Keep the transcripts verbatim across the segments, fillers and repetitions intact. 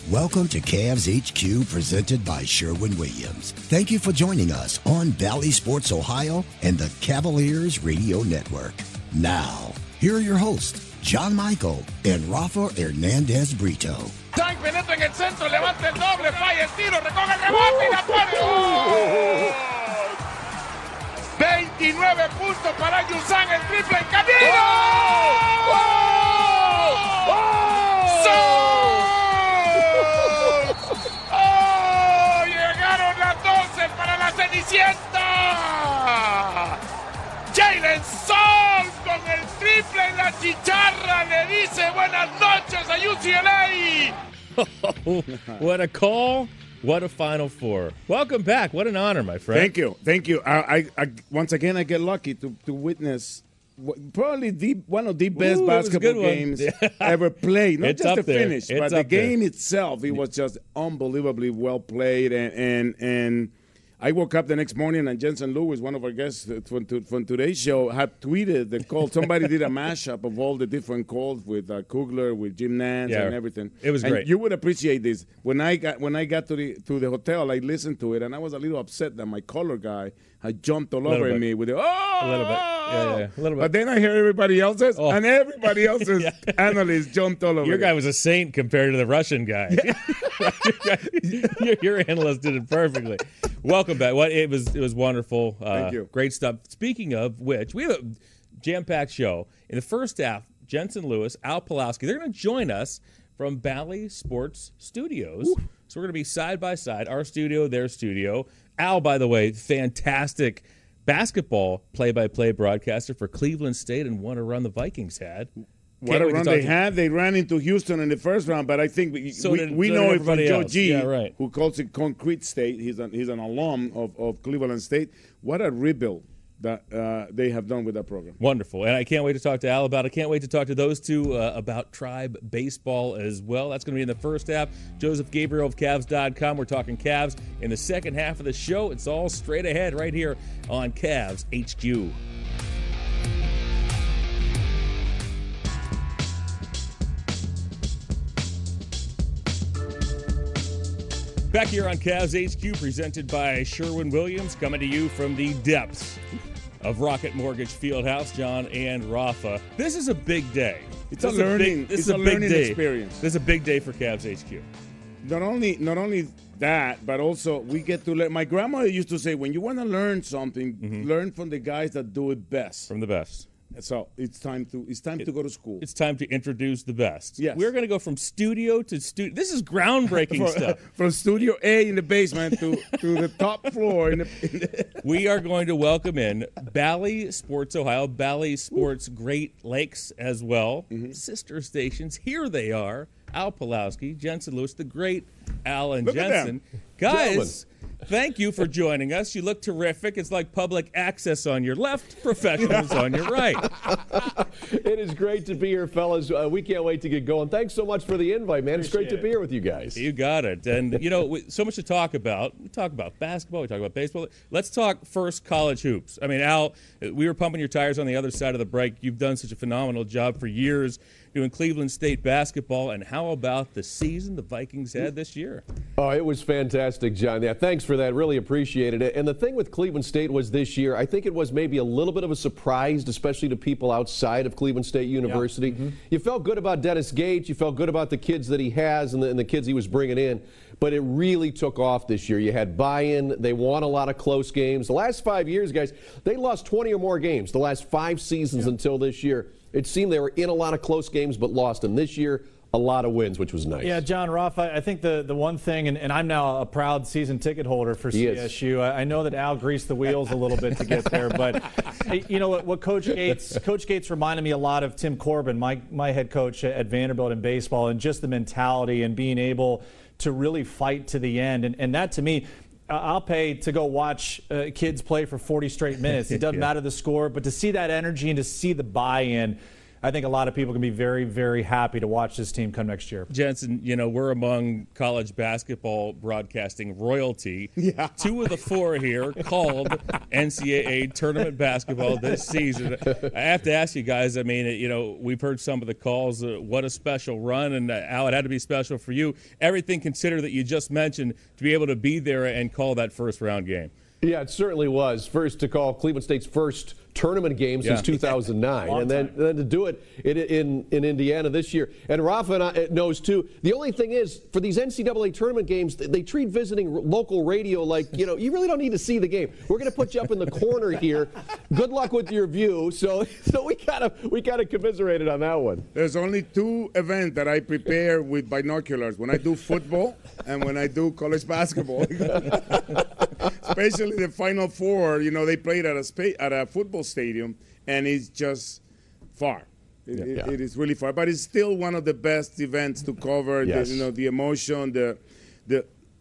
Welcome to Cavs H Q, presented by Sherwin-Williams. Thank you for joining us on Bally Sports Ohio and the Cavaliers Radio Network. Now, here are your hosts, John Michael and Rafa Hernandez Brito. Sainz penetra en el centro, levanta el doble, falla el tiro, recoge el rebote y la pone. ¡Oh! veintinueve puntos para Yusan, el triple en camino. ¡Oh! ¡Oh! ¡Oh! ¡Oh! Llegaron las doce para la Cenicienta. Jalen Sol con el triple en la chicharra le dice buenas noches a U C L A. Oh, what a call. What a Final Four. Welcome back. What an honor, my friend. Thank you. Thank you. I, I, I once again, I get lucky to, to witness what, probably the, one of the best Ooh, basketball games ever played. Not It's just up the there. finish, It's but the up there. game itself. It was just unbelievably well played. And, and, and I woke up the next morning and Jensen Lewis, one of our guests from, from today's show, had tweeted the call. Somebody did a mashup of all the different calls with uh, Kugler, with Jim Nance, Yeah, and everything. it was and great. You would appreciate this. When I got when I got to the to the hotel, I listened to it, and I was a little upset that my color guy had jumped all over bit. me with the oh, A little bit. Yeah, yeah, yeah. A little bit. But then I hear everybody else's, Oh. and everybody else's Yeah. analysts jumped all over. Your me. guy was a saint compared to the Russian guy. your, your analyst did it perfectly. Welcome back. What it was it was wonderful. Uh, Thank you. Great stuff. Speaking of which, we have a jam-packed show. In the first half, Jensen Lewis, Al Pawlowski, they're going to join us from Bally Sports Studios. Ooh. So we're going to be side by side, our studio, their studio. Al, by the way, fantastic basketball play-by-play broadcaster for Cleveland State, and what a run the Vikings had. What Can't a wait to run talk they to- had. They ran into Houston in the first round, but I think we, So we, did- we so know did it from everybody Joe else. G, Yeah, right. who calls it Concrete State. He's an, he's an alum of, of Cleveland State. What a rebuild that uh, they have done with that program. Wonderful. And I can't wait to talk to Al about it. I can't wait to talk to those two uh, about Tribe Baseball as well. That's going to be in the first half. Joseph Gabriel of Cavs dot com. We're talking Cavs. In the second half of the show, it's all straight ahead right here on Cavs H Q. Back here on Cavs H Q, presented by Sherwin-Williams, coming to you from the depths of Rocket Mortgage Fieldhouse, John and Rafa. This is a big day. It's This a is learning- big, this it's is a a big learning day. experience. This is a big day for Cavs H Q. Not only not only that, but also we get to learn. My grandmother used to say, when you want to learn something, Mm-hmm. learn from the guys that do it best. From the best. So it's time to it's time to go to school. It's time to introduce the best. Yes. We're going to go from studio to studio. This is groundbreaking From, stuff. from Studio A in the basement to, to the top floor. In the, in the We are going to welcome in Bally Sports Ohio, Bally Sports Great Lakes as well. Mm-hmm. Sister stations. Here they are. Al Pawlowski, Jensen Lewis, the great Al and Look at Jensen. them. Guys, thank you for joining us. You look terrific. It's like public access on your left, professionals on your right. It is great to be here, fellas. Uh, we can't wait to get going. Thanks so much for the invite, man. It's great to be here with you guys. You got it. And, you know, we- so much to talk about. We talk about basketball. We talk about baseball. Let's talk first college hoops. I mean, Al, we were pumping your tires on the other side of the break. You've done such a phenomenal job for years doing Cleveland State basketball. And how about the season the Vikings had this year? Oh, it was fantastic, John. Yeah, thanks for that. Really appreciated it. And the thing with Cleveland State was this year, I think it was maybe a little bit of a surprise, especially to people outside of Cleveland State University. Mm-hmm. You felt good about Dennis Gates. You felt good about the kids that he has and the, and the kids he was bringing in. But it really took off this year. You had buy-in. They won a lot of close games. The last five years, guys, they lost twenty or more games the last five seasons yeah. until this year. It seemed they were in a lot of close games but lost. And this year, a lot of wins, which was nice. Yeah, John, Rafa, I think the, the one thing, and, and I'm now a proud season ticket holder for He C S U. I, I know that Al greased the wheels a little bit to get there, but you know what, what Coach Gates Coach Gates reminded me a lot of Tim Corbin, my my head coach at Vanderbilt in baseball, and just the mentality and being able to really fight to the end. And, and that, to me, I'll pay to go watch uh, kids play for forty straight minutes. It doesn't yeah. matter the score, but to see that energy and to see the buy-in, I think a lot of people can be very, very happy to watch this team come next year. Jensen, you know, we're among college basketball broadcasting royalty. Yeah. Two of the four here called N C double A tournament basketball this season. I have to ask you guys, I mean, you know, we've heard some of the calls. Uh, what a special run. And, uh, Al, it had to be special for you. Everything considered that you just mentioned, to be able to be there and call that first round game. Yeah, it certainly was. First to call Cleveland State's first tournament game Yeah. since two thousand nine, and then, then to do it in, in in Indiana this year. And Rafa and I knows too. The only thing is, for these N C double A tournament games, they treat visiting local radio like, you know, you really don't need to see the game. We're going to put you up in the corner here. Good luck with your view. So so we kind of we kind of commiserated on that one. There's only two events that I prepare with binoculars: when I do football and when I do college basketball. Especially the Final Four, you know, they played at a spa- at a football stadium, and it's just far. It, it, Yeah. it is really far, but it's still one of the best events to cover. Yes. The, you know, the emotion, the the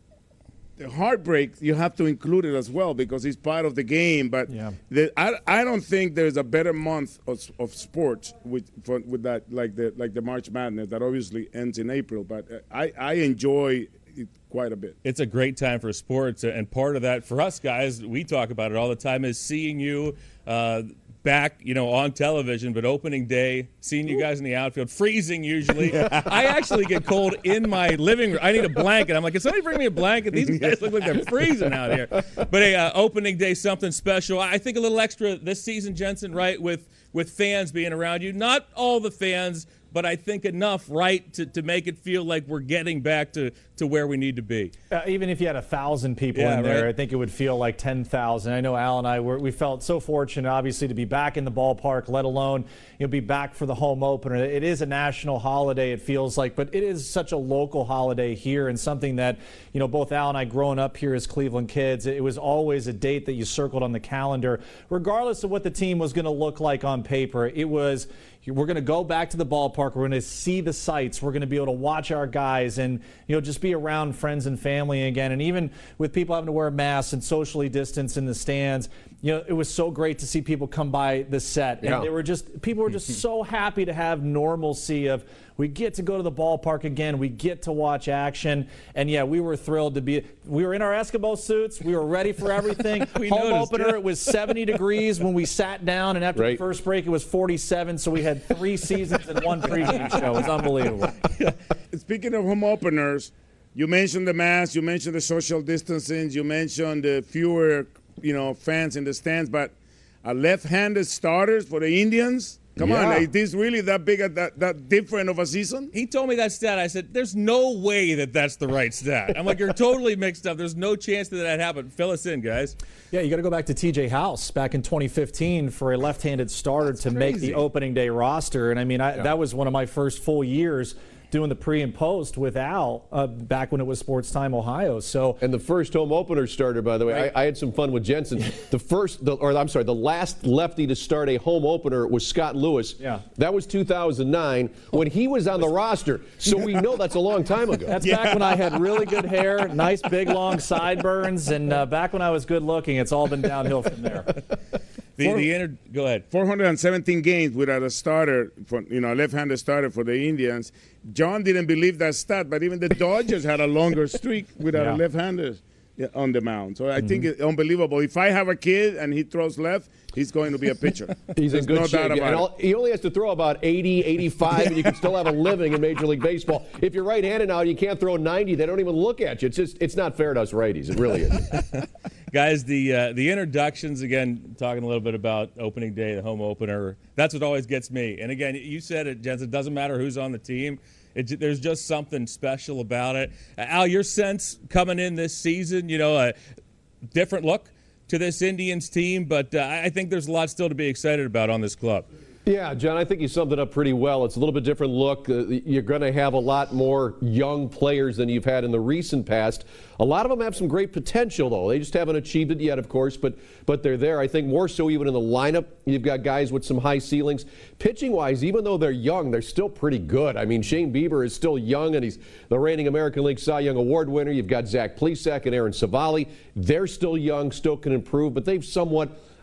the heartbreak. You have to include it as well because it's part of the game. But Yeah. the, I I don't think there's a better month of, of sports with for, with that like the like the March Madness that obviously ends in April. But uh, I I enjoy it quite a bit. It's a great time for sports, and part of that for us guys, we talk about it all the time, is seeing you uh, back, you know, on television, but opening day, seeing you guys in the outfield, freezing usually. I actually get cold in my living room. I need a blanket. I'm like, can somebody bring me a blanket? These guys look like they're freezing out here. But hey, uh, opening day, something special. I think a little extra this season, Jensen, right, with with fans being around you. Not all the fans, but I think enough, right, to, to make it feel like we're getting back to, to where we need to be. Uh, even if you had a thousand people Yeah, in there, right. I think it would feel like ten thousand. I know Al and I were, we felt so fortunate, obviously, to be back in the ballpark, let alone you know be back for the home opener. It is a national holiday, it feels like, but it is such a local holiday here, and something that you know both Al and I, growing up here as Cleveland kids, it was always a date that you circled on the calendar, regardless of what the team was going to look like on paper. It was, we're going to go back to the ballpark. We're going to see the sights. We're going to be able to watch our guys and, you know, just be around friends and family again. And even with people having to wear masks and socially distance in the stands, you know, it was so great to see people come by the set. And Yeah. they were just, people were just so happy to have normalcy of, we get to go to the ballpark again. We get to watch action. And, yeah, we were thrilled to be – we were in our Eskimo suits. We were ready for everything. We Home noticed, opener, yeah. it was seventy degrees when we sat down. And after Right. the first break, it was forty-seven. So we had three seasons in one pregame show. It was unbelievable. Speaking of home openers, you mentioned the mask, you mentioned the social distancing, you mentioned the fewer, you know, fans in the stands, but a left-handed starters for the Indians. Come Yeah. on, is this really that big, a, that that different of a season? He told me that stat. I said, there's no way that that's the right stat. I'm like, you're totally mixed up. There's no chance that that happened. Fill us in, guys. Yeah, you got to go back to T J House back in twenty fifteen for a left-handed starter to make crazy. the opening day roster. And, I mean, I, that was one of my first full years doing the pre and post with Al uh, back when it was Sports Time Ohio. So And the first home opener starter, by the way, Right. I, I had some fun with Jensen. The first, the, or I'm sorry, the last lefty to start a home opener was Scott Lewis. Yeah. That was two thousand nine when he was on the roster. So we know that's a long time ago. that's back when I had really good hair, nice big long sideburns, and uh, back when I was good looking. It's all been downhill from there. The, the inter- Go ahead. four hundred seventeen games without a starter, for, you know, a left-handed starter for the Indians. John didn't believe that stat, but even the Dodgers had a longer streak without Yeah. a left-hander on the mound. So I think it's unbelievable. If I have a kid and he throws left, he's going to be a pitcher. He's There's in good no shape. doubt Yeah, about and it. all, he only has to throw about eighty, eighty-five, and you can still have a living in Major League Baseball. If you're right-handed now, you can't throw ninety. They don't even look at you. It's just, it's not fair to us righties. It really is. Guys, the uh, the introductions, again, talking a little bit about opening day, the home opener, that's what always gets me. And, again, you said it, Jensen, it doesn't matter who's on the team. It, there's just something special about it. Uh, Al, your sense coming in this season, you know, a different look to this Indians team, but uh, I think there's a lot still to be excited about on this club. Yeah, John, I think you summed it up pretty well. It's a little bit different look. Uh, you're going to have a lot more young players than you've had in the recent past. A lot of them have some great potential, though. They just haven't achieved it yet, of course, but but they're there. I think more so even in the lineup. You've got guys with some high ceilings. Pitching-wise, even though they're young, they're still pretty good. I mean, Shane Bieber is still young, and he's the reigning American League Cy Young Award winner. You've got Zach Plesac and Aaron Savali. They're still young, still can improve, but they've somewhat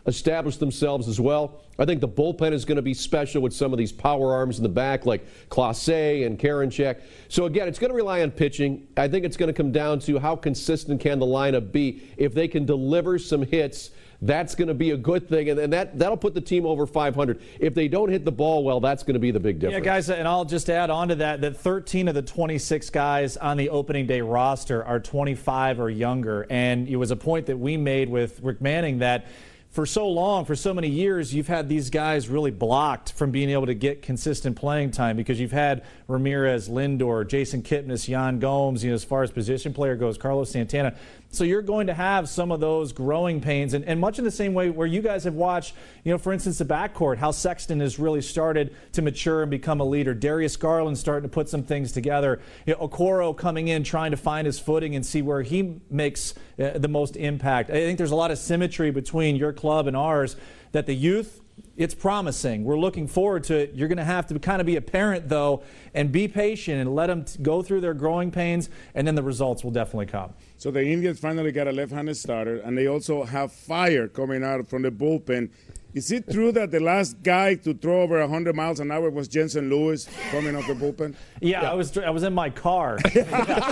establish themselves as well. I think the bullpen is going to be special with some of these power arms in the back like Clase and Karinchak. So again, it's going to rely on pitching. I think it's going to come down to how consistent can the lineup be. If they can deliver some hits, that's going to be a good thing, and, and that, that'll put the team over five hundred. If they don't hit the ball well, that's going to be the big difference. Yeah, guys, and I'll just add on to that that thirteen of the twenty-six guys on the opening day roster are twenty-five or younger, and it was a point that we made with Rick Manning that for so long, for so many years, you've had these guys really blocked from being able to get consistent playing time because you've had Ramirez, Lindor, Jason Kipnis, Yan Gomes, you know, as far as position player goes, Carlos Santana. So you're going to have some of those growing pains, and, and much in the same way where you guys have watched, you know, for instance, the backcourt, how Sexton has really started to mature and become a leader. Darius Garland starting to put some things together. You know, Okoro coming in, trying to find his footing and see where he makes uh, the most impact. I think there's a lot of symmetry between your club and ours that the youth, it's promising. We're looking forward to it. You're going to have to kind of be a parent, though, and be patient and let them t- go through their growing pains, and then the results will definitely come. So the Indians finally got a left-handed starter, and they also have fire coming out from the bullpen. Is it true that the last guy to throw over one hundred miles an hour was Jensen Lewis coming off the bullpen? Yeah, yeah. I was I was in my car. yeah.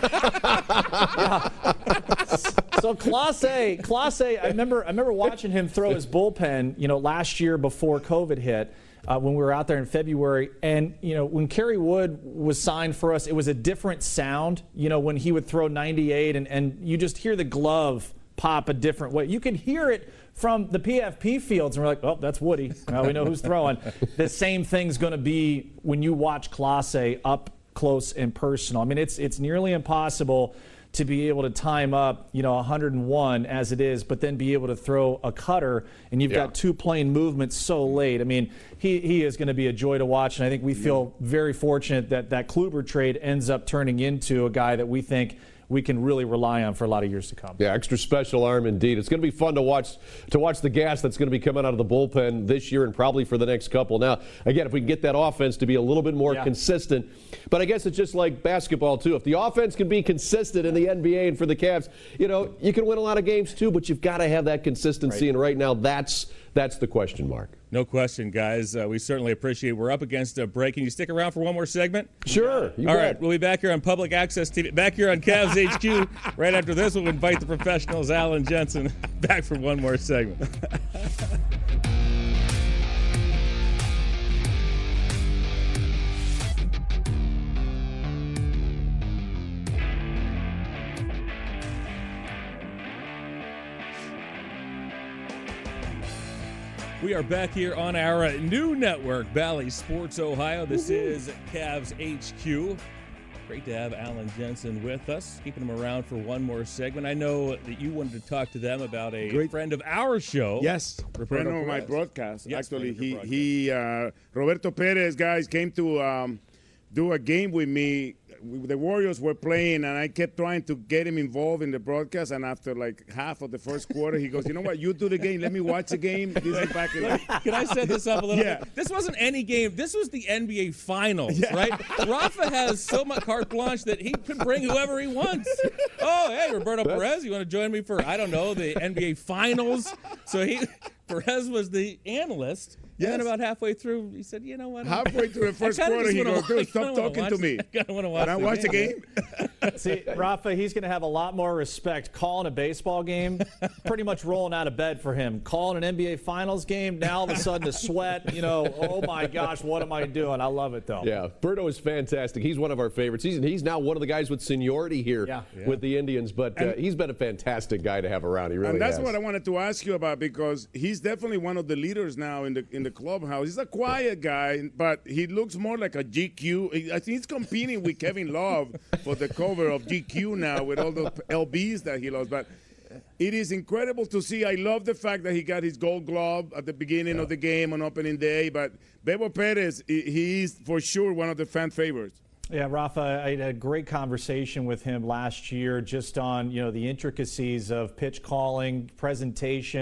So Clase, Clase, I remember I remember watching him throw his bullpen, you know, last year before COVID hit. Uh, when we were out there in February. And, you know, when Kerry Wood was signed for us, it was a different sound, you know, when he would throw ninety-eight and, and you just hear the glove pop a different way. You can hear it from the P F P fields, and we're like, oh, that's Woody. Now we know who's throwing. The same thing's going to be when you watch Clase up close and personal. I mean, it's it's nearly impossible to be able to time up, you know, one hundred one as it is, but then be able to throw a cutter, and you've yeah. got two plane movements so late. I mean, he, he is going to be a joy to watch, and I think we feel very fortunate that that Kluber trade ends up turning into a guy that we think we can really rely on for a lot of years to come. Yeah, extra special arm indeed. It's going to be fun to watch to watch the gas that's going to be coming out of the bullpen this year and probably for the next couple. Now, again, if we can get that offense to be a little bit more yeah. consistent, but I guess it's just like basketball too. If the offense can be consistent in the N B A and for the Cavs, you know, you can win a lot of games too, but you've got to have that consistency, right. and right now that's that's the question mark. No question, guys. Uh, we certainly appreciate it. We're up against a break. Can you stick around for one more segment? Sure. You All bet. right. We'll be back here on Public Access T V. Back here on Cavs H Q. Right after this, we'll invite the professionals, Alan Jensen, back for one more segment. We are back here on our new network, Bally Sports Ohio. This Woo-hoo. is Cavs H Q. Great to have Alan Jensen with us, keeping him around for one more segment. I know that you wanted to talk to them about a Great. friend of our show. Yes, friend of my broadcast. Yes, Actually, he, broadcast. he uh, Roberto Perez, guys, came to um, do a game with me. The Warriors were playing, and I kept trying to get him involved in the broadcast. And after like half of the first quarter, he goes, "You know what? You do the game. Let me watch the game." This is back in Can I set this up a little yeah. bit? This wasn't any game. This was the N B A Finals, yeah. right? Rafa has so much carte blanche that he can bring whoever he wants. Oh, hey, Roberto Perez, you want to join me for, I don't know, the N B A Finals? So he, Perez was the analyst. Yes. And then about halfway through, he said, you know what? Halfway through the first quarter, he goes, dude, stop talking to me. I want to watch, I watch the game. game? See, Rafa, he's going to have a lot more respect calling a baseball game, pretty much rolling out of bed for him. Calling an N B A Finals game, now all of a sudden the sweat, you know, oh my gosh, what am I doing? I love it, though. Yeah, Berto is fantastic. He's one of our favorites. He's, he's now one of the guys with seniority here yeah. Yeah. with the Indians, but uh, he's been a fantastic guy to have around. He really And that's has. what I wanted to ask you about, because he's definitely one of the leaders now in the in the clubhouse. He's a quiet guy, but he looks more like a G Q. I think he's competing with Kevin Love for the cover of G Q now with all the L Bs that he loves. But it is incredible to see. I love the fact that he got his gold glove at the beginning yeah. of the game on opening day. But Bebo Perez, he's for sure one of the fan favorites. Yeah, Rafa, I had a great conversation with him last year just on, you know, the intricacies of pitch calling, presentation,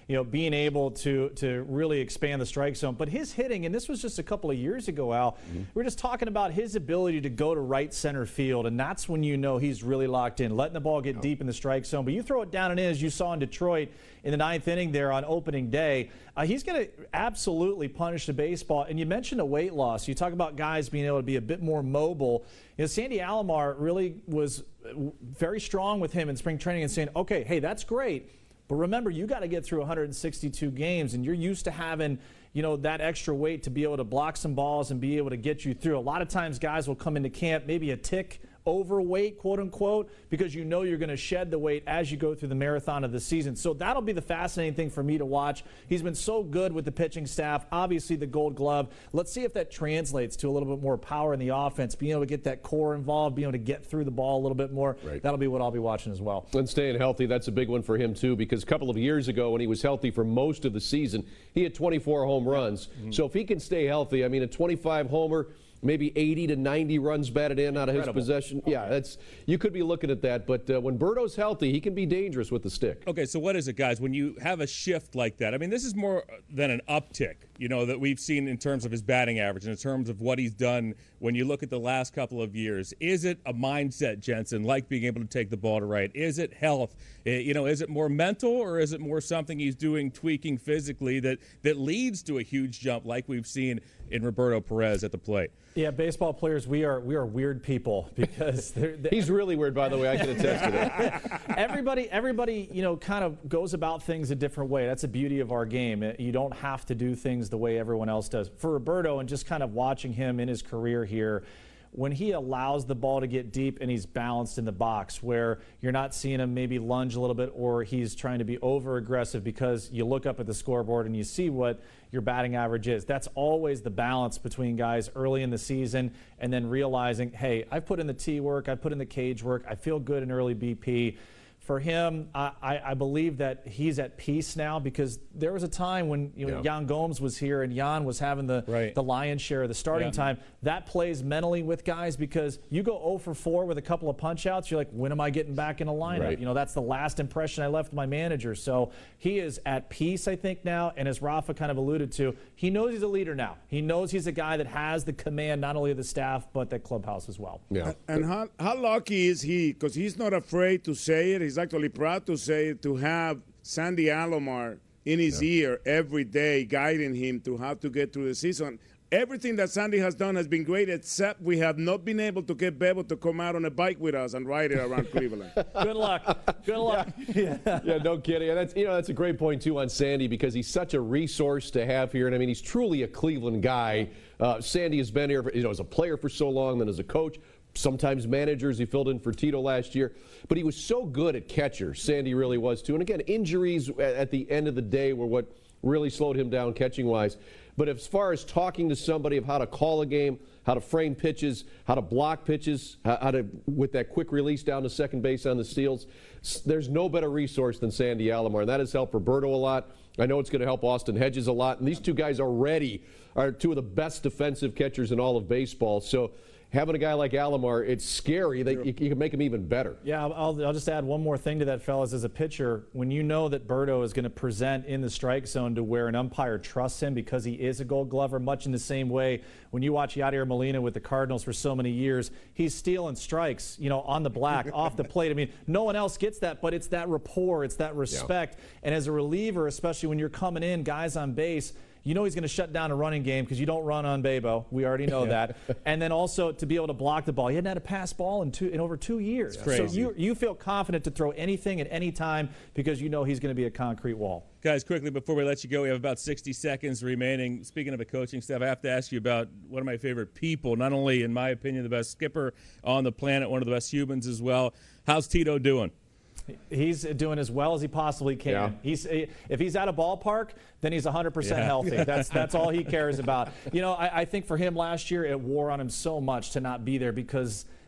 you know, being able to to really expand the strike zone. But his hitting, and this was just a couple of years ago, Al, mm-hmm. we were just talking about his ability to go to right center field, and that's when you know he's really locked in, letting the ball get oh. deep in the strike zone. But you throw it down and in, as you saw in Detroit in the ninth inning there on opening day, uh, he's going to absolutely punish the baseball. And you mentioned a weight loss. You talk about guys being able to be a bit more mobile. You know, Sandy Alomar really was very strong with him in spring training and saying, okay, hey, that's great. But remember, you got to get through one hundred sixty-two games, and you're used to having, you know, that extra weight to be able to block some balls and be able to get you through. A lot of times guys will come into camp maybe a tick overweight, quote unquote, because you know you're going to shed the weight as you go through the marathon of the season. So that'll be the fascinating thing for me to watch. He's been so good with the pitching staff, obviously the Gold Glove. Let's see if that translates to a little bit more power in the offense, being able to get that core involved, being able to get through the ball a little bit more. Right. That'll be what I'll be watching as well. And staying healthy, that's a big one for him too, because a couple of years ago when he was healthy for most of the season, he had twenty-four home runs. Mm-hmm. So if he can stay healthy, I mean, a twenty-five homer, maybe eighty to ninety runs batted in out of Incredible. his possession. Okay. Yeah, that's you could be looking at that. But uh, when Berto's healthy, he can be dangerous with the stick. Okay, so what is it, guys? When you have a shift like that, I mean, this is more than an uptick, you know, that we've seen in terms of his batting average and in terms of what he's done when you look at the last couple of years. Is it a mindset, Jensen, like being able to take the ball to right? Is it health? You know, is it more mental, or is it more something he's doing, tweaking physically that, that leads to a huge jump like we've seen in Roberto Perez at the plate? Yeah, baseball players, we are we are weird people because they're, they're, he's really weird, by the way. I can attest to that. everybody, everybody, you know, kind of goes about things a different way. That's the beauty of our game. You don't have to do things the way everyone else does. For Roberto, and just kind of watching him in his career here, when he allows the ball to get deep and he's balanced in the box, where you're not seeing him maybe lunge a little bit, or he's trying to be over aggressive because you look up at the scoreboard and you see what your batting average is. That's always the balance between guys early in the season and then realizing, hey, I've put in the T work, I've put in the cage work, I feel good in early B P. For him, I, I believe that he's at peace now, because there was a time when you know, yeah. Yan Gomes was here and Yan was having the, right. the lion's share of the starting yeah. time. That plays mentally with guys, because you go oh for four with a couple of punch-outs, you're like, when am I getting back in a lineup? Right. You know, that's the last impression I left my manager. So he is at peace, I think, now. And as Rafa kind of alluded to, he knows he's a leader now. He knows he's a guy that has the command not only of the staff, but the clubhouse as well. Yeah. And how, how lucky is he? Because he's not afraid to say it. He's actually proud to say it, to have Sandy Alomar in his yeah. ear every day, guiding him to how to get through the season. Everything that Sandy has done has been great, except we have not been able to get Bebo to come out on a bike with us and ride it around Cleveland. Good luck. Good luck. Yeah, yeah. yeah no kidding. And that's, you know, that's a great point, too, on Sandy, because he's such a resource to have here. And, I mean, he's truly a Cleveland guy. Uh, Sandy has been here, for, you know, as a player for so long, then as a coach. Sometimes managers. He filled in for Tito last year. But he was so good at catcher. Sandy really was, too. And, again, injuries at the end of the day were what really slowed him down catching-wise. But as far as talking to somebody of how to call a game, how to frame pitches, how to block pitches, how, how to, with that quick release down to second base on the steals, there's no better resource than Sandy Alomar. And that has helped Roberto a lot. I know it's going to help Austin Hedges a lot. And these two guys already are two of the best defensive catchers in all of baseball. So having a guy like Alomar, it's scary. They, you, you can make him even better. Yeah, I'll, I'll just add one more thing to that, fellas. As a pitcher, when you know that Berto is going to present in the strike zone to where an umpire trusts him because he is a Gold Glover, much in the same way when you watch Yadier Molina with the Cardinals for so many years, he's stealing strikes, you know, on the black, off the plate. I mean, no one else gets that, but it's that rapport, it's that respect. Yeah. And as a reliever, especially when you're coming in, guys on base, you know he's going to shut down a running game because you don't run on Bebo. We already know that. And then also to be able to block the ball. He hadn't had a pass ball in two in over two years. So you you feel confident to throw anything at any time because you know he's going to be a concrete wall. Guys, quickly before we let you go, we have about sixty seconds remaining. Speaking of the coaching staff, I have to ask you about one of my favorite people, not only, in my opinion, the best skipper on the planet, one of the best humans as well. How's Tito doing? He's doing as well as he possibly can. Yeah. He's if he's at a ballpark, then he's one hundred percent yeah. healthy. That's that's all he cares about. You know, I, I think for him last year, it wore on him so much to not be there because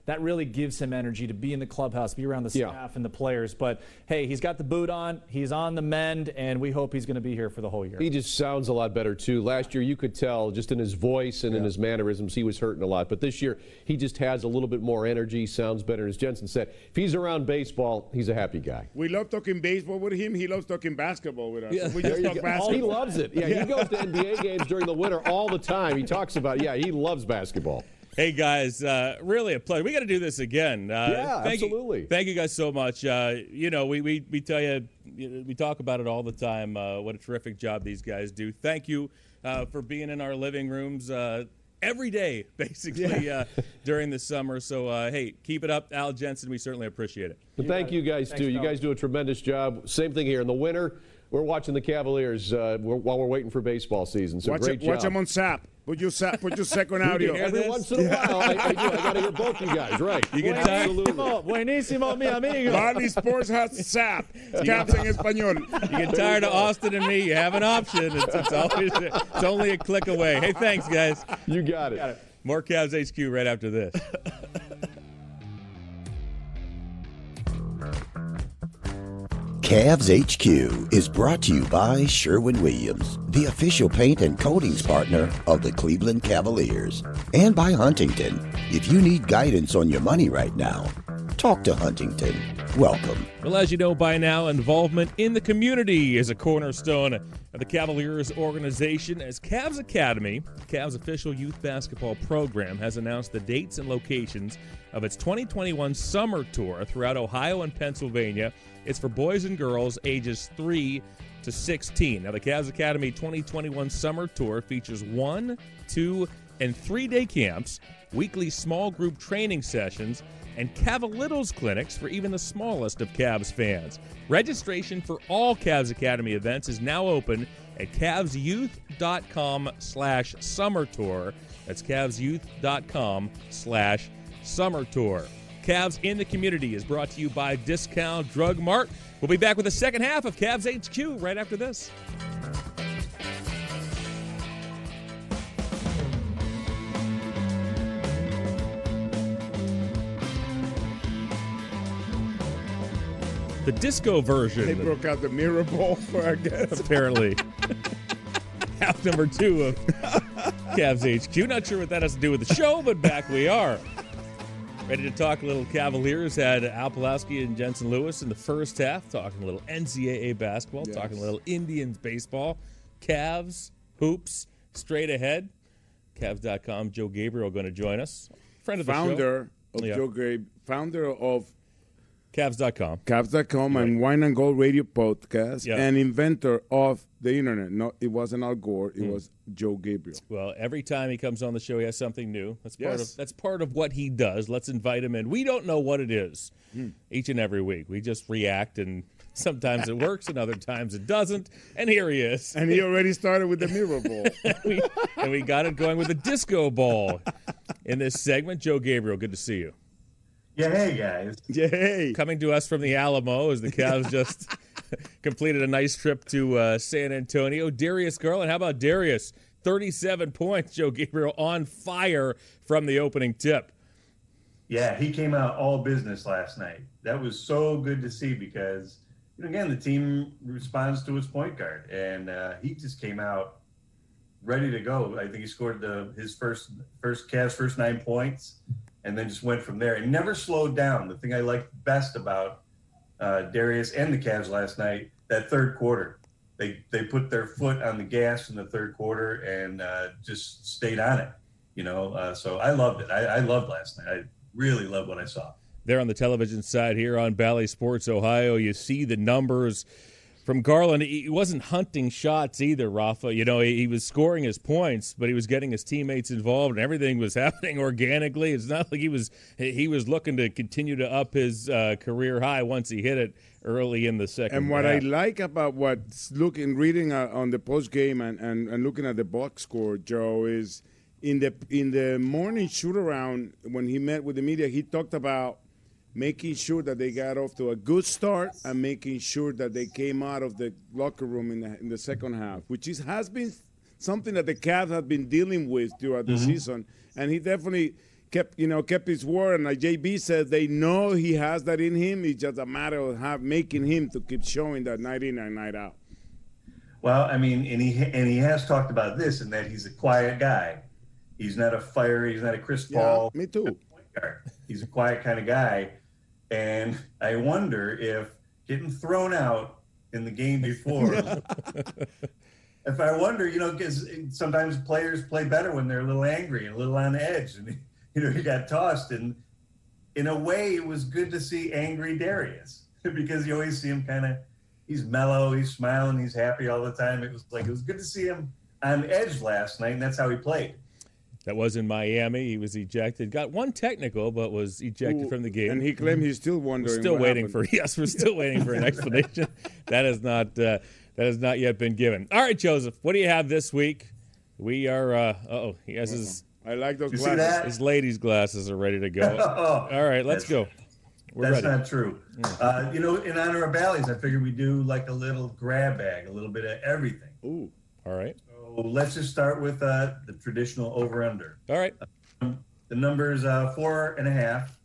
that really gives him energy to be in the clubhouse, be around the staff Yeah. and the players. But, hey, he's got the boot on. He's on the mend, and we hope he's going to be here for the whole year. He just sounds a lot better, too. Last year, you could tell just in his voice and yeah. in his mannerisms, he was hurting a lot. But this year, he just has a little bit more energy, sounds better. As Jensen said, if he's around baseball, he's a happy guy. We love talking baseball with him. He loves talking basketball with us. Yeah. We just talk basketball. He loves it. Yeah, yeah, he goes to N B A games during the winter all the time. He talks about, yeah, he loves basketball. Hey, guys, uh, really a pleasure. We got to do this again. Uh, yeah, thank absolutely. You, thank you guys so much. Uh, you know, we, we, we tell you, we talk about it all the time, uh, what a terrific job these guys do. Thank you uh, for being in our living rooms uh, every day, basically, yeah. uh, during the summer. So, uh, hey, keep it up, Al Jensen. We certainly appreciate it. But thank you guys, Thanks, too. You guys do a tremendous job. Same thing here. In the winter, we're watching the Cavaliers uh, while we're waiting for baseball season. So watch great it, job. Watch them on S A P. Put your, sa- put your second audio. Every this? once in a while, I, I do. I got to hear both you guys, right? You can Absolutely. Buenísimo, mi amigo. Bally Sports has S A P. Caps en español. You get tired of Austin and me, you have an option. It's, it's, always, it's only a click away. Hey, thanks, guys. You got it. Got it. More Cavs H Q right after this. Cavs H Q is brought to you by Sherwin-Williams, the official paint and coatings partner of the Cleveland Cavaliers, and by Huntington. If you need guidance on your money right now, talk to Huntington. Welcome. Well, as you know by now, involvement in the community is a cornerstone of the Cavaliers organization, as Cavs Academy, Cavs official youth basketball program, has announced the dates and locations of its twenty twenty-one summer tour throughout Ohio and Pennsylvania. It's for boys and girls ages three to sixteen. Now, the Cavs Academy twenty twenty-one summer tour features one, two, and three-day camps, weekly small group training sessions, and Cavalitos clinics for even the smallest of Cavs fans. Registration for all Cavs Academy events is now open at cavsyouth.com slash summer tour. That's cavsyouth.com slash summer tour. Cavs in the Community is brought to you by Discount Drug Mart. We'll be back with the second half of Cavs H Q right after this. The disco version. They broke out the mirror ball for our guests. Apparently. Half number two of Cavs H Q. Not sure what that has to do with the show, but back we are. Ready to talk a little Cavaliers. Had Al Pulaski and Jensen Lewis in the first half, talking a little N C double A basketball, yes. talking a little Indians baseball, Cavs, hoops, straight ahead. Cavs dot com, Joe Gabriel going to join us. Friend of the founder show. Of yeah. Joe Gabriel, founder of Cavs dot com. Cavs dot com right. and Wine and Gold Radio Podcast, yep. and inventor of the internet. No, it wasn't Al Gore. It mm. was Joe Gabriel. Well, every time he comes on the show, he has something new. That's part yes. of that's part of what he does. Let's invite him in. We don't know what it is mm. each and every week. We just react, and sometimes it works, and other times it doesn't. And here he is. And he already started with the mirror ball. and, we, and we got it going with the disco ball in this segment. Joe Gabriel, good to see you. Yeah, hey, guys. Yay. Coming to us from the Alamo as the Cavs just completed a nice trip to uh, San Antonio. Darius Garland, how about Darius? thirty-seven points, Joe Gabriel, on fire from the opening tip. Yeah, he came out all business last night. That was so good to see because, you know, again, the team responds to his point guard, and uh, he just came out ready to go. I think he scored the his first first Cavs first nine points. And then just went from there and never slowed down. The thing I liked best about uh, Darius and the Cavs last night, that third quarter, they they put their foot on the gas in the third quarter and uh, just stayed on it. You know, uh, so I loved it. I, I loved last night. I really loved what I saw. There on the television side here on Bally Sports Ohio, you see the numbers from Garland. He wasn't hunting shots either, Rafa. You know, he, he was scoring his points, but he was getting his teammates involved, and everything was happening organically. It's not like he was he was looking to continue to up his uh, career high once he hit it early in the second And what half. I like about what's looking, reading uh, on the post game and, and, and looking at the box score, Joe, is in the in the morning shoot around when he met with the media, he talked about making sure that they got off to a good start and making sure that they came out of the locker room in the in the second half, which is, has been something that the Cavs have been dealing with throughout the mm-hmm. season. And he definitely kept, you know, kept his word. And like J B said, they know he has that in him. It's just a matter of have, making him to keep showing that night in and night out. Well, I mean, and he and he has talked about this, and that he's a quiet guy. He's not a fiery. He's not a Chris Paul. Yeah, me too. He's a quiet kind of guy, and I wonder if getting thrown out in the game before. If I wonder, you know, because sometimes players play better when they're a little angry and a little on edge, and you know, he got tossed. And in a way, it was good to see angry Darius because you always see him kind of. He's mellow, he's smiling, he's happy all the time. It was like it was good to see him on edge last night, and that's how he played. That was in Miami. He was ejected. Got one technical, but was ejected Ooh, from the game. And he claimed he's still wondering. We're still what waiting happened. for yes, we're still waiting for an explanation. That has not uh, that has not yet been given. All right, Joseph, what do you have this week? We are. Uh, oh, he has his. I like those You see glasses. that? His ladies' glasses are ready to go. Oh, All right, let's that's- go. We're That's ready. not true. Uh, you know, in honor of Bally's, I figured we'd do like a little grab bag, a little bit of everything. Ooh. All right. So let's just start with uh, the traditional over-under. All right. The number's uh, four and a half.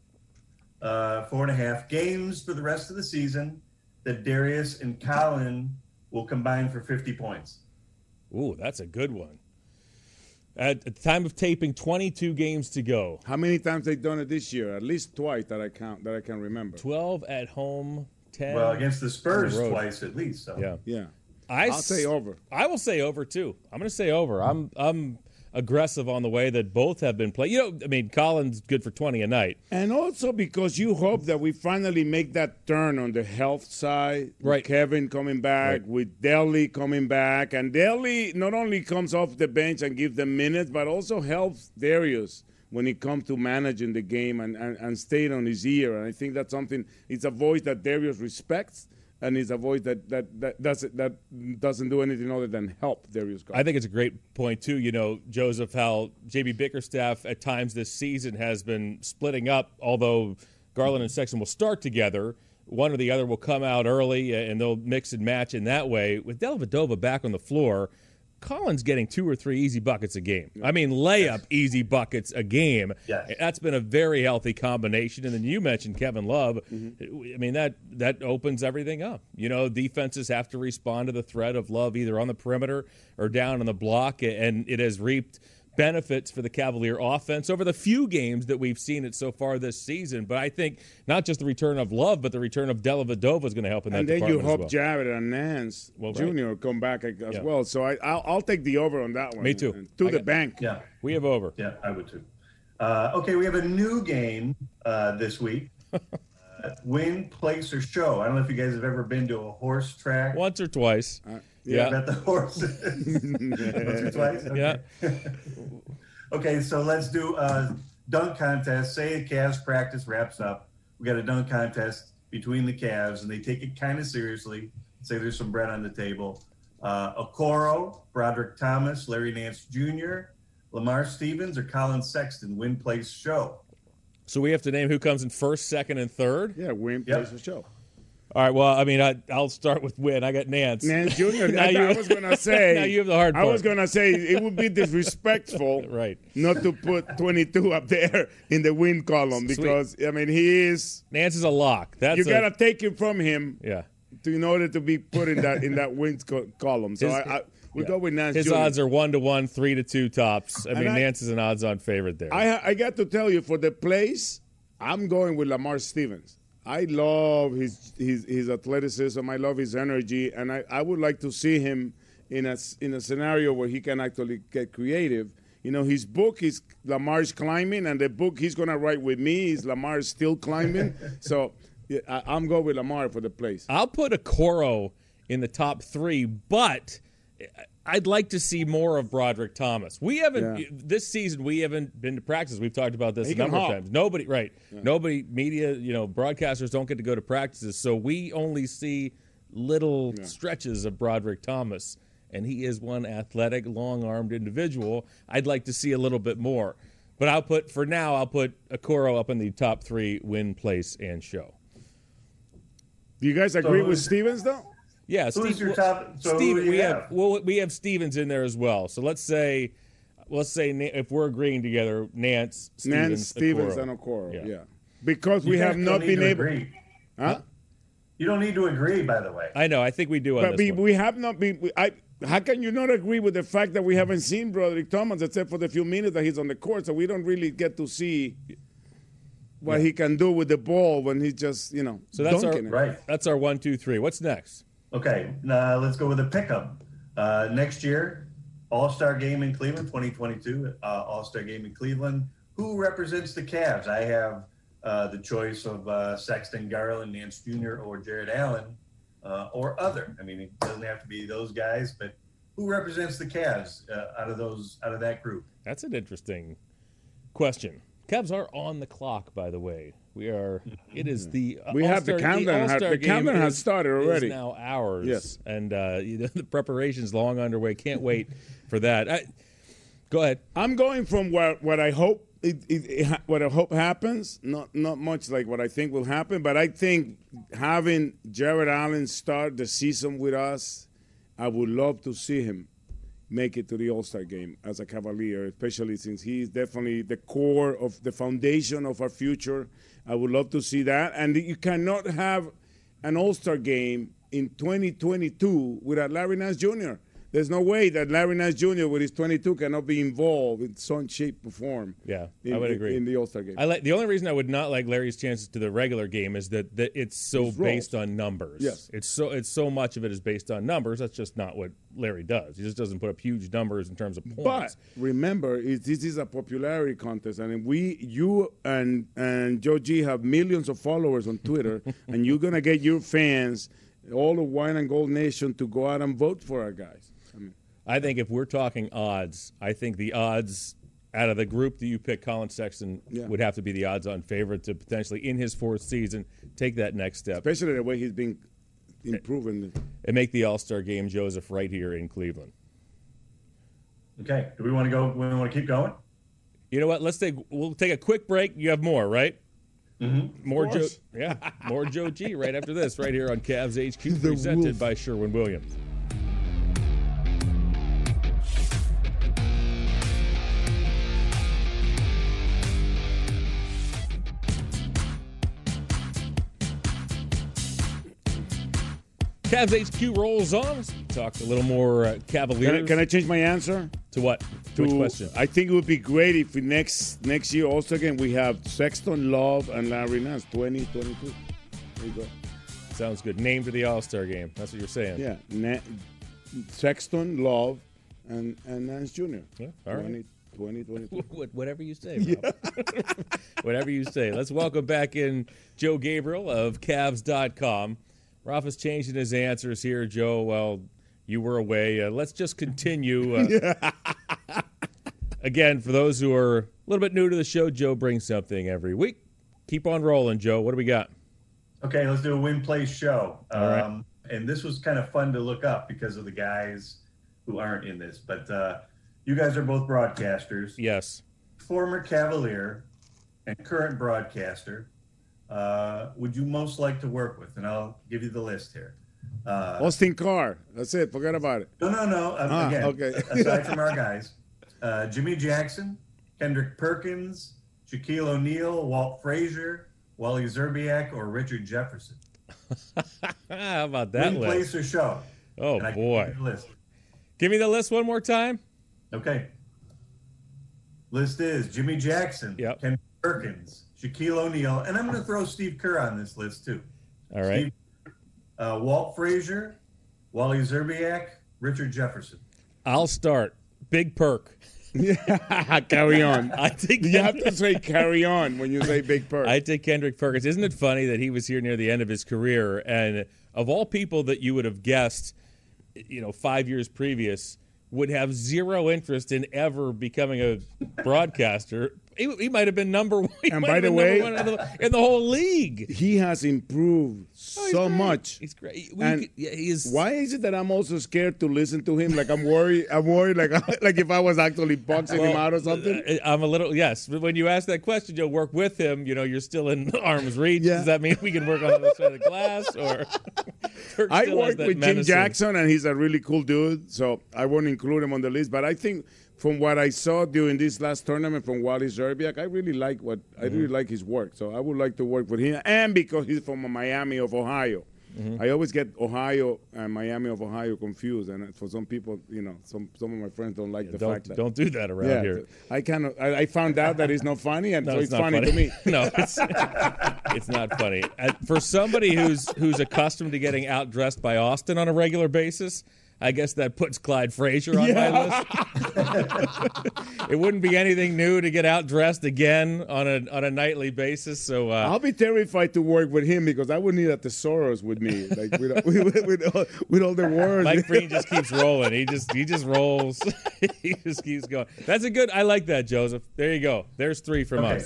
Uh, four and a half games for the rest of the season that Darius and Colin will combine for fifty points. Ooh, that's a good one. At the time of taping, twenty-two games to go. How many times they done it this year? At least twice that I count that I can remember. twelve at home, ten. Well, against the Spurs on the road. twice at least. So. Yeah. Yeah. I I'll say over. I will say over too. I'm going to say over. I'm I'm aggressive on the way that both have been played. You know, I mean, Colin's good for twenty a night. And also because you hope that we finally make that turn on the health side. With Right. Kevin coming back, Right. with Deli coming back. And Deli not only comes off the bench and gives them minutes, but also helps Darius when it comes to managing the game and, and, and staying on his ear. And I think that's something, it's a voice that Darius respects. And it's a voice that that that doesn't that doesn't do anything other than help Darius Garland. I think it's a great point too. You know, Joseph, how J B Bickerstaff at times this season has been splitting up. Although Garland and Sexton will start together, one or the other will come out early and they'll mix and match in that way. With Dellavedova back on the floor, Colin's getting two or three easy buckets a game. I mean, layup easy buckets a game. Yes. That's been a very healthy combination. And then you mentioned Kevin Love. Mm-hmm. I mean, that that opens everything up. You know, defenses have to respond to the threat of Love either on the perimeter or down on the block, and it has reaped benefits for the Cavalier offense over the few games that we've seen it so far this season. But I think not just the return of Love, but the return of Dellavedova is going to help in that and then you department hope as well. Jared and Nance Well, Junior come back as Yeah. well. So I, I'll, I'll take the over on that one. Me too. And to I the got- bank. Yeah. We have over. Yeah, I would too. Uh, okay, we have a new game uh, this week. uh, win, place, or show. I don't know if you guys have ever been to a horse track. Once or twice. Uh, Yeah. I bet the horses. Once or twice? Okay. Yeah. Okay, so let's do a dunk contest. Say a Cavs practice wraps up. We got a dunk contest between the Cavs, and they take it kind of seriously. Say there's some bread on the table. Uh, Okoro, Broderick Thomas, Larry Nance Junior, Lamar Stevens, or Colin Sexton, win, place, show. So we have to name who comes in first, second, and third. Yeah, win, Yep. place, the show. All right. Well, I mean, I, I'll start with win. I got Nance. Nance Junior Now I, you- I was gonna say. Now you have the hard I was part. gonna say it would be disrespectful, Right. not to put twenty-two up there in the win column Sweet. because I mean he is. Nance is a lock. That's You a, gotta take it from him yeah. to, in order to be put in that in that wins co- column. So His- I, I we yeah. go with Nance. His Junior odds are one to one, three to two tops. I And mean, I- Nance is an odds-on favorite there. I I got to tell you, for the place, I'm going with Lamar Stevens. I love his his his athleticism. I love his energy, and I, I would like to see him in a s- in a scenario where he can actually get creative. You know, his book is Lamar's Climbing, and the book he's gonna write with me is Lamar's Still Climbing. So yeah, I, I'm going with Lamar for the place. I'll put a Coro in the top three, but I'd like to see more of Broderick Thomas. We haven't Yeah. this season. We haven't been to practice. We've talked about this He a can number of hop. times. Nobody, right? Nobody, media, you know, broadcasters don't get to go to practices, so we only see little stretches of Broderick Thomas, and he is one athletic, long-armed individual. I'd like to see a little bit more, but I'll put for now. I'll put Okoro up in the top three: win, place, and show. Do you guys agree So- with Stevens though? Yeah, Who's Steve, your well, top- so who Steve, do you we have? have? well, we have Stevens in there as well. So let's say let's say Na- if we're agreeing together, Nance, Stevens, Nance, Stevens, Okoro. and Okoro. Yeah. Yeah. Because You we guys have don't not need been to able. agree. Huh? You don't need to agree, by the way. I know. I think we do on But this we, one. we have not been. we- I, how can you not agree with the fact that we haven't seen Broderick Thomas except for the few minutes that he's on the court, so we don't really get to see what he can do with the ball when he's just, you know, So that's our dunking it. Right. That's our one, two, three. What's next? Okay, uh, let's go with a pickup. Uh, next year, All-Star Game in Cleveland, twenty twenty-two, uh, All-Star Game in Cleveland. Who represents the Cavs? I have uh, the choice of uh, Sexton, Garland, Nance Junior, or Jared Allen, uh, or other. I mean, it doesn't have to be those guys, but who represents the Cavs uh, out of those out of that group? That's an interesting question. Cavs are on the clock, by the way. We are. It is the uh, We have the All-Star- countdown. All-Star The game countdown has is- started already. Is now ours. Yes. and uh, you know, the preparation's long underway. Can't wait for that. I, go ahead. I'm going from what what I hope it, it, it ha- what I hope happens. Not not much like what I think will happen, but I think having Jared Allen start the season with us, I would love to see him make it to the All-Star game as a Cavalier, especially since he's definitely the core of the foundation of our future. I would love to see that, and you cannot have an All-Star game in twenty twenty-two without Larry Nance Junior There's no way that Larry Nance Junior with his twenty-two cannot be involved in some shape or form. Yeah, in, I would in- agree. in the All-Star game. I like the only reason I would not like Larry's chances to the regular game is that, that it's so His roles. based on numbers. Yes. it's so it's so much of it is based on numbers. That's just not what Larry does. He just doesn't put up huge numbers in terms of But points. remember, it, this is a popularity contest, and we, you, and and Joe G have millions of followers on Twitter, and you're gonna get your fans, all the Wine and Gold Nation, to go out and vote for our guys. I mean, I think if we're talking odds, I think the odds out of the group that you pick, Colin Sexton Yeah. would have to be the odds-on favorite to potentially, in his fourth season, take that next step especially the way he's been improving. and make the All-Star game, Joseph, right here in Cleveland. Okay, do we want to go? We want to keep going? You know what? Let's take we'll take a quick break. You have more, right? Mm-hmm. More Joe, course. yeah, more Joe G right after this, right here on Cavs H Q, The presented wolf. by Sherwin-Williams. Cavs H Q rolls on. Let's talk a little more uh, Cavaliers. Can I, can I change my answer? to what? To, Which question? I think it would be great if we next next year also again we have Sexton, Love, and Larry Nance, twenty twenty-two. There you go. Sounds good. Name to the All-Star game. That's what you're saying. Yeah, Na- Sexton, Love, and and Nance Junior Yeah, all right. twenty, twenty twenty-two. What- Whatever you say, Rob. Whatever you say. Let's welcome back in Joe Gabriel of Cavs dot com. Rafa's changing his answers here, Joe. Well, you were away. Uh, let's just continue. Uh, again, for those who are a little bit new to the show, Joe brings something every week. Keep on rolling, Joe. What do we got? Okay, let's do a win play show. All right. Um, and this was kind of fun to look up because of the guys who aren't in this. But uh, you guys are both broadcasters. Yes. Former Cavalier and current broadcaster. Uh, would you most like to work with? And I'll give you the list here. Uh, Austin Carr. That's it. Forget about it. no, no, no. Um, Ah, again, okay. aside from our guys, uh, Jimmy Jackson, Kendrick Perkins, Shaquille O'Neal, Walt Frazier, Wally Zerbiak, or Richard Jefferson. How about that Win, list? place, or show. Oh, And I can boy. give you the list. Give me the list one more time. Okay. List is Jimmy Jackson, Yep. Kendrick Perkins, Shaquille O'Neal, and I'm going to throw Steve Kerr on this list too. All right. Steve, uh, Walt Frazier, Wally Zerbiak, Richard Jefferson. I'll start. Big perk. Carry on. I think You have to say carry on when you say Big Perk. I take Kendrick Perkins. Isn't it funny that he was here near the end of his career, and of all people that you would have guessed, you know, five years previous, would have zero interest in ever becoming a broadcaster. He, he might have been number one. he And might by have the been way- number one in the, in the whole league. he has improved Oh, he's so great. much. He's great. We And could- yeah, he is. Why is it that I'm also scared to listen to him? Like I'm worried. I'm worried. Like like if I was actually boxing him Well, out or something. uh, I'm a little yes. But when you ask that question, you'll work with him. You know, you're still in arm's reach. Yeah. Does that mean we can work on the other side of the glass? Or Kirk I still has worked that with Jim menacing- Jackson, and he's a really cool dude. So I won't include him on the list. But I think from what I saw during this last tournament from Wally Szczerbiak, I really like what I really like his work. So I would like to work with him, and because he's from Miami of Ohio. Mm-hmm. I always get Ohio and Miami of Ohio confused, and for some people, you know, some some of my friends don't like yeah, the don't, fact that don't do that around yeah, here. I kind of I, I found out that it's not funny, and no, so it's, it's not funny, funny to me. No, it's, it's not funny. Uh, for somebody who's who's accustomed to getting outdressed by Austin on a regular basis, I guess that puts Clyde Frazier on yeah. my list. It wouldn't be anything new to get outdressed again on a on a nightly basis. So uh, I'll be terrified to work with him because I would need a thesaurus with me, like with with, with, all, with all the words. Mike Breen just keeps rolling. He just he just rolls. He just keeps going. That's a good. I like that, Joseph. There you go. There's three from okay. us.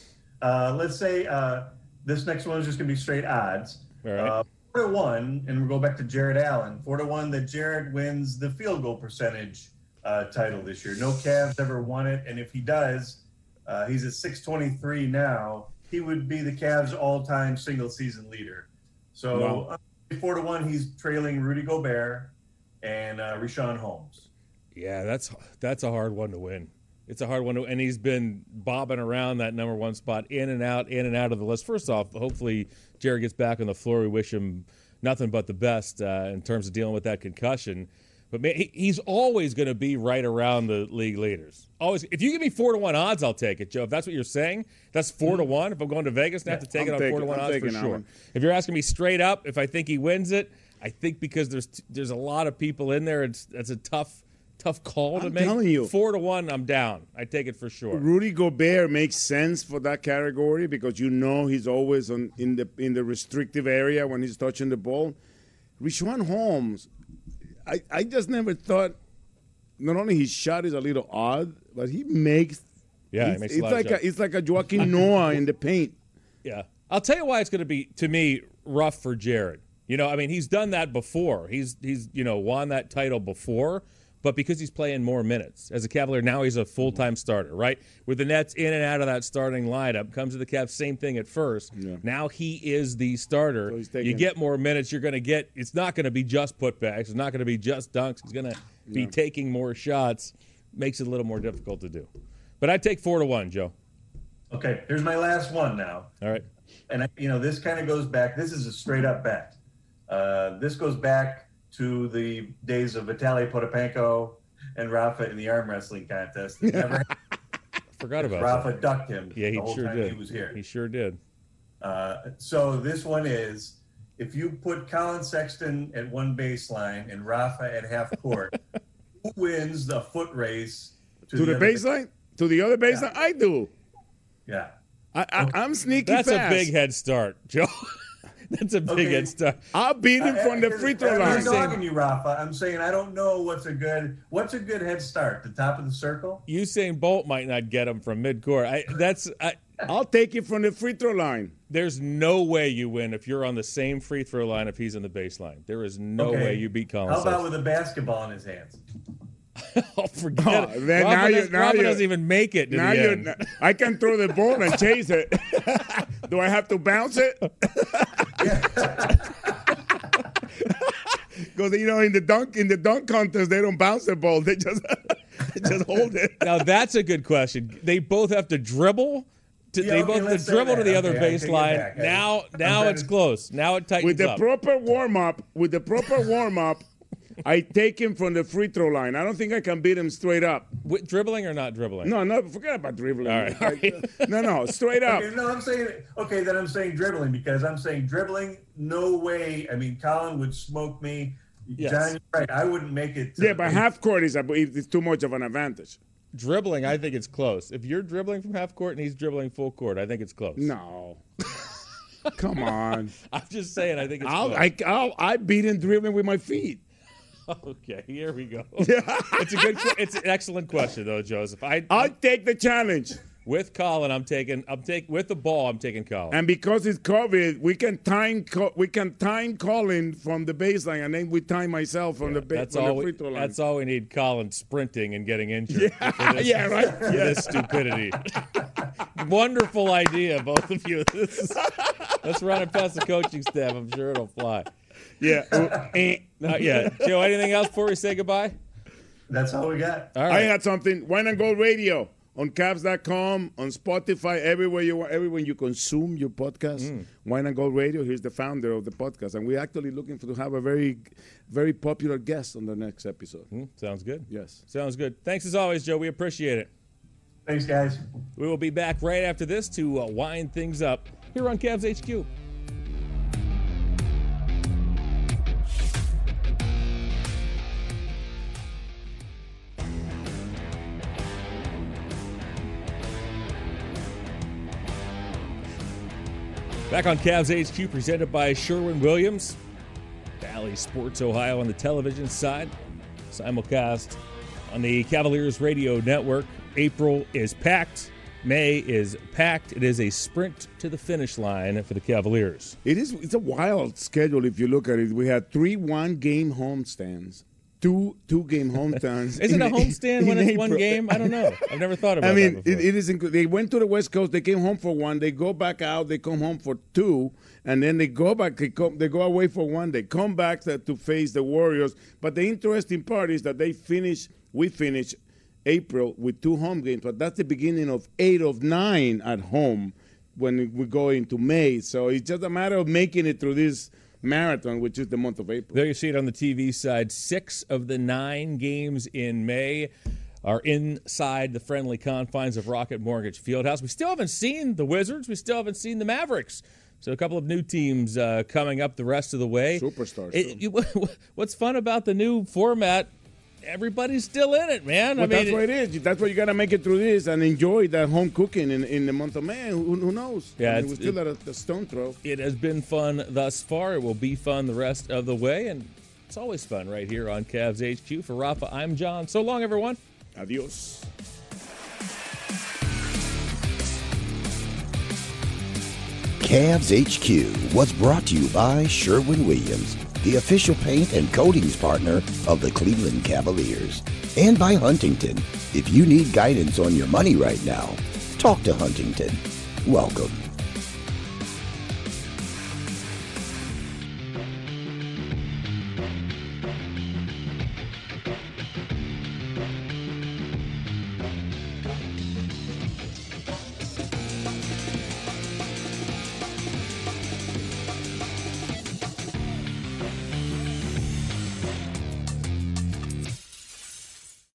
Uh, let's say uh, this next one is just going to be straight odds. All right. Uh, Four to one, and we'll go back to Jared Allen. Four to one that Jared wins the field goal percentage uh, title this year. No Cavs ever won it, and if he does, uh, he's at six twenty-three now. He would be the Cavs' all-time single-season leader. So wow. uh, four to one, he's trailing Rudy Gobert and uh, Richaun Holmes. Yeah, that's that's a hard one to win. It's a hard one to, and he's been bobbing around that number one spot, in and out, in and out of the list. First off, hopefully Jared gets back on the floor. We wish him nothing but the best uh, in terms of dealing with that concussion. But man, he, he's always going to be right around the league leaders. Always. If you give me four to one odds, I'll take it, Joe. If that's what you're saying, that's four to one. If I'm going to Vegas, I have to take I'm it on taking, four to one I'm odds for sure. Alan. If you're asking me straight up, if I think he wins it, I think because there's there's a lot of people in there, it's it's a tough. Tough call to I'm make. telling you. Four to one, I'm down. I take it for sure. Rudy Gobert makes sense for that category because you know he's always on in the in the restrictive area when he's touching the ball. Richaun Holmes, I, I just never thought. Not only his shot is a little odd, but he makes. Yeah, he makes it's a lot like of shots. a, it's like a Joaquin Noah in the paint. Yeah, I'll tell you why it's going to be to me rough for Jared. You know, I mean, he's done that before. He's he's you know won that title before. But because he's playing more minutes as a Cavalier, now he's a full-time starter, right? With the Nets in and out of that starting lineup, comes to the Cavs, same thing at first. Yeah. Now he is the starter. So taking, you get more minutes, you're going to get – it's not going to be just putbacks. It's not going to be just dunks. He's going to be yeah. taking more shots. Makes it a little more difficult to do. But I'd take four to one, Joe. Okay, here's my last one now. All right. And, I, you know, this kind of goes back – this is a straight-up bet. Uh, this goes back – to the days of Vitaly Potapenko and Rafa in the arm wrestling contest. Never forgot about Rafa that. ducked him yeah, he the whole sure time did. he was here. He sure did. Uh, so this one is, if you put Colin Sexton at one baseline and Rafa at half court, who wins the foot race to, to the, the baseline? To the other baseline? Yeah. I do. Yeah. I, I, I'm sneaky That's fast. a big head start, Joe. That's a big okay. head start. I'll beat him from the free throw line. I'm not talking to you, Rafa. I'm saying I don't know what's a good what's a good head start. The top of the circle. Usain Bolt might not get him from midcourt. I that's. I, I'll take it from the free throw line. There's no way you win if you're on the same free throw line if he's in the baseline. There is no okay. way you beat Colin. How about Sexton. with a basketball in his hands? Oh, forget oh, it. Man, Rafa, now does, now Rafa doesn't even make it to now the end. I can throw the ball and chase it. Do I have to bounce it? Because you know, in the dunk in the dunk contest, they don't bounce the ball; they just they just hold it. Now that's a good question. They both have to dribble. To, yeah, they okay, both have to dribble to the okay, other baseline. Now, now it's to... close. Now it tightens with the up. proper warm up. With the proper warm up. I take him from the free throw line. I don't think I can beat him straight up. With dribbling or not dribbling? No, no, forget about dribbling. All right. All right. No, no, straight up. Okay, no, I'm saying, okay, then I'm saying dribbling because I'm saying dribbling, no way. I mean, Colin would smoke me. Yes. John, you're right. I wouldn't make it. To, yeah, but half court is a, it's too much of an advantage. Dribbling, I think it's close. If you're dribbling from half court and he's dribbling full court, I think it's close. No. Come on. I'm just saying, I think it's I'll, close. I, I'll, I beat him dribbling with my feet. Okay, here we go. It's a good. It's an excellent question, though, Joseph. I, I'll take the challenge. With Colin, I'm taking. I'm taking with the ball. I'm taking Colin. And because it's COVID, we can time. We can time Colin from the baseline, and then we time myself from yeah, the ba- that's from all the free we, throw line. That's all we need. Colin sprinting and getting injured. Yeah, this, yeah right. For yeah. this stupidity. Wonderful idea, both of you. This is, let's run it past the coaching staff. I'm sure it'll fly. Yeah. Not yet. Joe, anything else before we say goodbye? That's all we got. All I right. had something. Wine and Gold Radio on Cavs dot com, on Spotify, everywhere you want, everywhere you consume your podcast. Mm. Wine and Gold Radio. Here's the founder of the podcast, and we're actually looking for to have a very, very popular guest on the next episode. Mm, sounds good. Yes. Sounds good. Thanks as always, Joe. We appreciate it. Thanks, guys. We will be back right after this to uh, wind things up here on Cavs H Q. Back on Cavs H Q, presented by Sherwin-Williams. Valley Sports Ohio on the television side. Simulcast on the Cavaliers Radio Network. April is packed. May is packed. It is a sprint to the finish line for the Cavaliers. It is. It's a wild schedule if you look at it. We had three one-game homestands, two two-game homestands. Is it a homestand when in it's one April. game? I don't know. I've never thought about I mean, that before. it, it is. Inc- they went to the West Coast. They came home for one. They go back out. They come home for two, and then they go back. They, come, they go away for one. They come back to, to face the Warriors. But the interesting part is that they finish. We finish April with two home games, but that's the beginning of eight of nine at home when we go into May. So it's just a matter of making it through this marathon, which is the month of April. There you see it on the T V side. Six of the nine games in May are inside the friendly confines of Rocket Mortgage Fieldhouse. We still haven't seen the Wizards. We still haven't seen the Mavericks. So a couple of new teams uh, coming up the rest of the way. Superstars. It, you, what's fun about the new format, everybody's still in it, man. Well, I mean, that's what it is. That's why you got to make it through this and enjoy that home cooking in, in the month of May. Who, who knows? Yeah, I mean, it's- we're still at a, a stone throw. It has been fun thus far. It will be fun the rest of the way, and it's always fun right here on Cavs H Q. For Rafa, I'm John. So long, everyone. Adios. Cavs H Q was brought to you by Sherwin-Williams, the official paint and coatings partner of the Cleveland Cavaliers, and by Huntington. If you need guidance on your money right now, talk to Huntington. Welcome